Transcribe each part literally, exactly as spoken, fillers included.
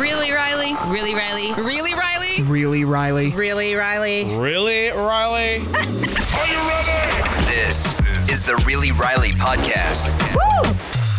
Really, Riley? Really, Riley? Really, Riley? Really, Riley? Really, Riley? Really, Riley? Are you ready? This is the Really Riley Podcast. Woo!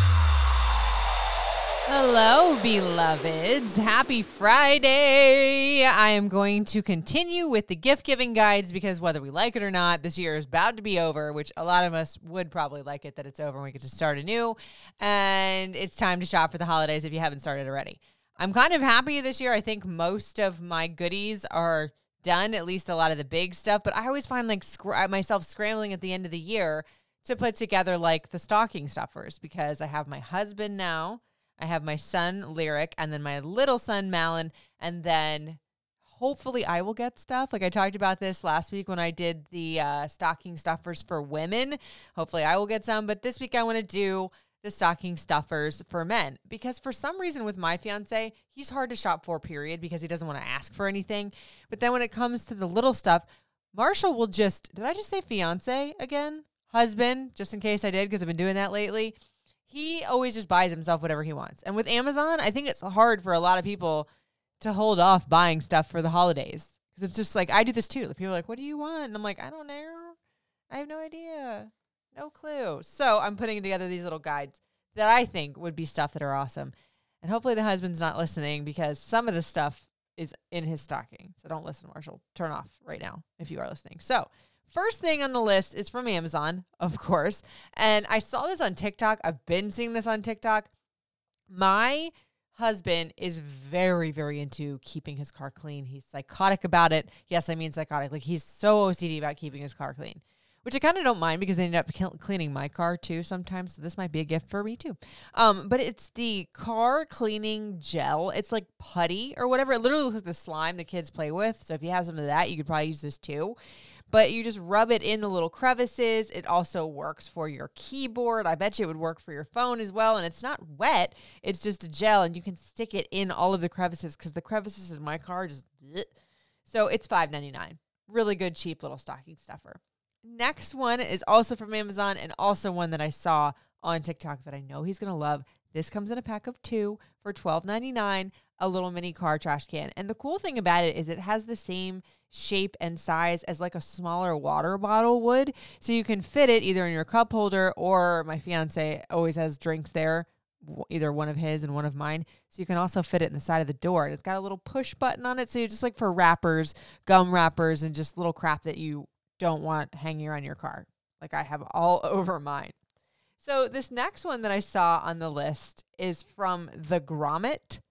Hello, beloveds. Happy Friday. I am going to continue with the gift-giving guides because whether we like it or not, this year is about to be over, which a lot of us would probably like it that it's over and we get to start anew. And it's time to shop for the holidays if you haven't started already. I'm kind of happy this year. I think most of my goodies are done, at least a lot of the big stuff. But I always find like scr- myself scrambling at the end of the year to put together like the stocking stuffers because I have my husband now. I have my son, Lyric, and then my little son, Malin, and then hopefully I will get stuff. Like I talked about this last week when I did the uh, stocking stuffers for women. Hopefully I will get some, but this week I want to do the stocking stuffers for men because for some reason with my fiance, he's hard to shop for, period, because he doesn't want to ask for anything. But then when it comes to the little stuff, Marshall will just, did I just say fiance again? Husband, just in case I did because I've been doing that lately. He always just buys himself whatever he wants. And with Amazon, I think it's hard for a lot of people to hold off buying stuff for the holidays. Because it's just like, I do this too. People are like, what do you want? And I'm like, I don't know. I have no idea. No clue. So I'm putting together these little guides that I think would be stuff that are awesome. And hopefully the husband's not listening because some of the stuff is in his stocking. So don't listen, Marshall. Turn off right now if you are listening. So first thing on the list is from Amazon, of course. And I saw this on TikTok. I've been seeing this on TikTok. My husband is very, very into keeping his car clean. He's psychotic about it. Yes, I mean psychotic. Like he's so O C D about keeping his car clean, which I kind of don't mind because they end up cleaning my car too sometimes. So this might be a gift for me too. Um, but it's the car cleaning gel. It's like putty or whatever. It literally looks like the slime the kids play with. So if you have some of that, you could probably use this too. But you just rub it in the little crevices. It also works for your keyboard. I bet you it would work for your phone as well. And it's not wet. It's just a gel. And you can stick it in all of the crevices because the crevices in my car just... Bleh. So it's five ninety-nine. Really good, cheap little stocking stuffer. Next one is also from Amazon and also one that I saw on TikTok that I know he's going to love. This comes in a pack of two for twelve ninety-nine, a little mini car trash can. And the cool thing about it is it has the same shape and size as like a smaller water bottle would. So you can fit it either in your cup holder or my fiance always has drinks there, either one of his and one of mine. So you can also fit it in the side of the door. And it's got a little push button on it. So you just like for wrappers, gum wrappers, and just little crap that you don't want hanging around your car. Like I have all over mine. So this next one that I saw on the list is from the Grommet,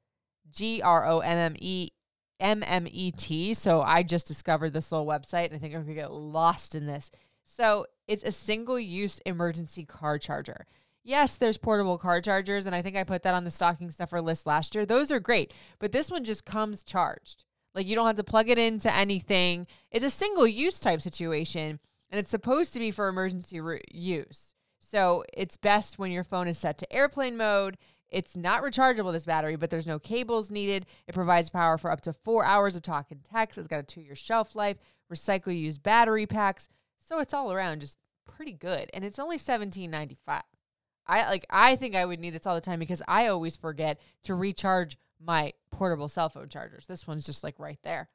G R O M M E M M E T. So I just discovered this little website and I think I'm going to get lost in this. So it's a single-use emergency car charger. Yes, there's portable car chargers, and I think I put that on the stocking stuffer list last year. Those are great, but this one just comes charged. Like you don't have to plug it into anything. It's a single-use type situation, and it's supposed to be for emergency re- use. So it's best when your phone is set to airplane mode. It's not rechargeable, this battery, but there's no cables needed. It provides power for up to four hours of talk and text. It's got a two-year shelf life, recycle used battery packs. So it's all around just pretty good. And it's only seventeen ninety-five. I like. I think I would need this all the time because I always forget to recharge my portable cell phone chargers. This one's just like right there.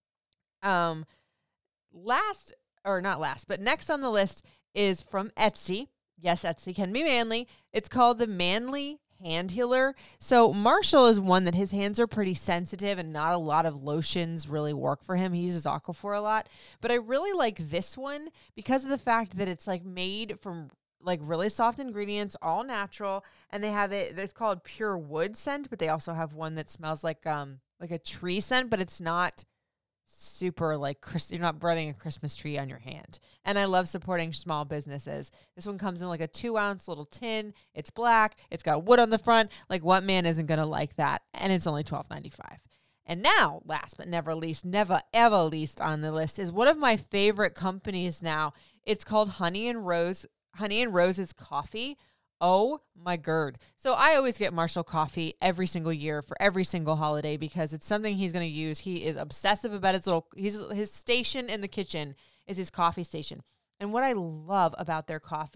Um, last, or not last, but next on the list is from Etsy. Yes, Etsy can be manly. It's called the Manly Hand Healer. So Marshall is one that his hands are pretty sensitive and not a lot of lotions really work for him. He uses Aquaphor a lot. But I really like this one because of the fact that it's like made from like really soft ingredients, all natural. And they have it, it's called Pure Wood scent, but they also have one that smells like um like a tree scent, but it's not super like Chris, you're not burning a Christmas tree on your hand. And I love supporting small businesses. This one comes in like a two ounce little tin. It's black. It's got wood on the front. Like what man isn't going to like that? And it's only twelve ninety-five. And now, last but never least, never ever least on the list is one of my favorite companies now. It's called Honey and Rose, Honey and Rose's Coffee. Oh my God. So I always get Marshall coffee every single year for every single holiday because it's something he's going to use. He is obsessive about his little, he's, his station in the kitchen is his coffee station. And what I love about their coffees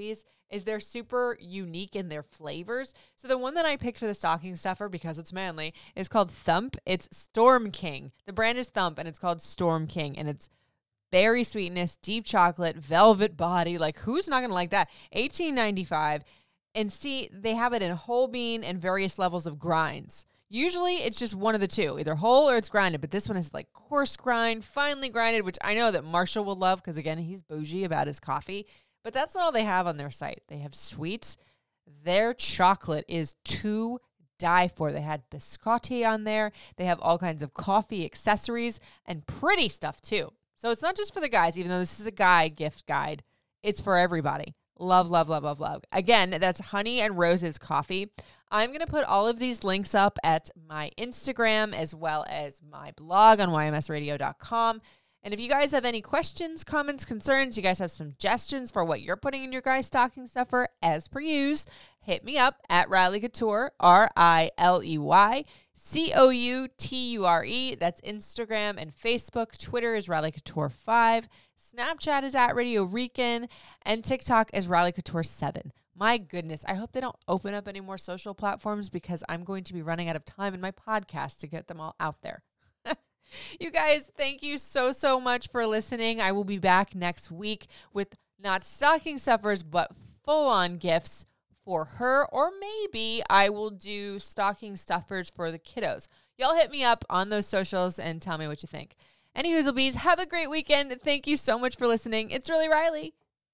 is they're super unique in their flavors. So the one that I picked for the stocking stuffer, because it's manly, is called Thump. It's Storm King. The brand is Thump, and it's called Storm King, and it's berry sweetness, deep chocolate, velvet body. Like, who's not going to like that? eighteen ninety-five. And see, they have it in whole bean and various levels of grinds. Usually, it's just one of the two, either whole or it's grinded. But this one is like coarse grind, finely grinded, which I know that Marshall will love because, again, he's bougie about his coffee. But that's not all they have on their site. They have sweets. Their chocolate is to die for. They had biscotti on there. They have all kinds of coffee accessories and pretty stuff, too. So it's not just for the guys, even though this is a guy gift guide. It's for everybody. Love, love, love, love, love. Again, that's Honey and Roses Coffee. I'm going to put all of these links up at my Instagram as well as my blog on Y M S radio dot com. And if you guys have any questions, comments, concerns, you guys have suggestions for what you're putting in your guys' stocking stuffer, as per use, hit me up at Riley Couture, R I L E Y C O U T U R E. That's Instagram and Facebook. Twitter is Riley Couture five. Snapchat is at Radio Rican. And TikTok is Riley Couture seven. My goodness, I hope they don't open up any more social platforms because I'm going to be running out of time in my podcast to get them all out there. You guys, thank you so, so much for listening. I will be back next week with not stocking stuffers, but full-on gifts for her, or maybe I will do stocking stuffers for the kiddos. Y'all hit me up on those socials and tell me what you think. Any Hoozlebees, have a great weekend. Thank you so much for listening. It's Really Riley.